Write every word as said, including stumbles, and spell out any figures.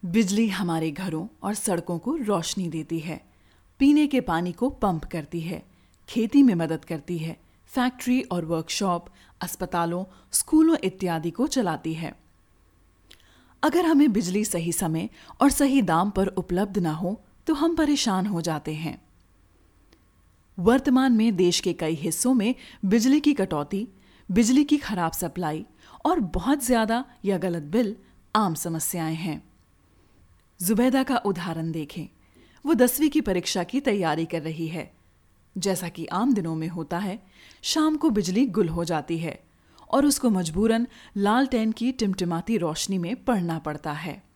बिजली हमारे घरों और सड़कों को रोशनी देती है, पीने के पानी को पंप करती है, खेती में मदद करती है, फैक्ट्री और वर्कशॉप, अस्पतालों, स्कूलों इत्यादि को चलाती है। अगर हमें बिजली सही समय और सही दाम पर उपलब्ध ना हो तो हम परेशान हो जाते हैं। वर्तमान में देश के कई हिस्सों में बिजली की कटौती, बिजली की खराब सप्लाई और बहुत ज्यादा या गलत बिल आम समस्याएं हैं। जुबैदा का उदाहरण देखें। वो दसवीं की परीक्षा की तैयारी कर रही है। जैसा कि आम दिनों में होता है, शाम को बिजली गुल हो जाती है और उसको मजबूरन लालटेन की टिमटिमाती रोशनी में पढ़ना पड़ता है।